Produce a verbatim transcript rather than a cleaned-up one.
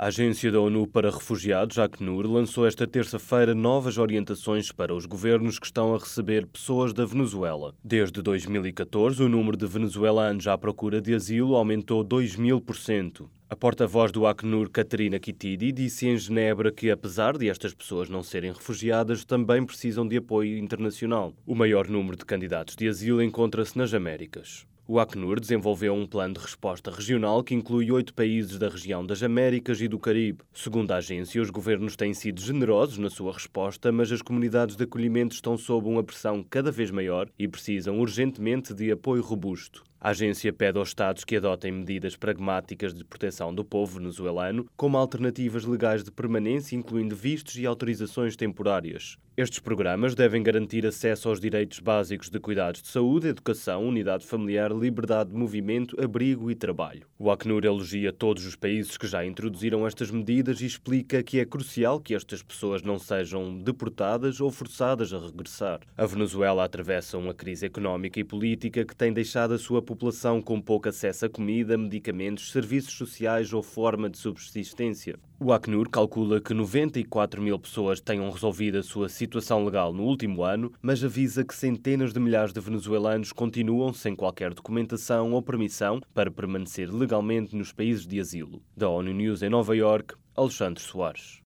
A Agência da ONU para Refugiados, Acnur, lançou esta terça-feira novas orientações para os governos que estão a receber pessoas da Venezuela. Desde dois mil e catorze, o número de venezuelanos à procura de asilo aumentou dois mil por cento. A porta-voz do Acnur, Caterina Kitidi, disse em Genebra que, apesar de estas pessoas não serem refugiadas, também precisam de apoio internacional. O maior número de candidatos de asilo encontra-se nas Américas. O Acnur desenvolveu um plano de resposta regional que inclui oito países da região das Américas e do Caribe. Segundo a agência, os governos têm sido generosos na sua resposta, mas as comunidades de acolhimento estão sob uma pressão cada vez maior e precisam urgentemente de apoio robusto. A agência pede aos Estados que adotem medidas pragmáticas de proteção do povo venezuelano, como alternativas legais de permanência, incluindo vistos e autorizações temporárias. Estes programas devem garantir acesso aos direitos básicos de cuidados de saúde, educação, unidade familiar, liberdade de movimento, abrigo e trabalho. O Acnur elogia todos os países que já introduziram estas medidas e explica que é crucial que estas pessoas não sejam deportadas ou forçadas a regressar. A Venezuela atravessa uma crise económica e política que tem deixado a sua população com pouco acesso a comida, medicamentos, serviços sociais ou forma de subsistência. O Acnur calcula que noventa e quatro mil pessoas tenham resolvido a sua situação legal no último ano, mas avisa que centenas de milhares de venezuelanos continuam sem qualquer documentação ou permissão para permanecer legalmente nos países de asilo. Da ONU News em Nova Iorque, Alexandre Soares.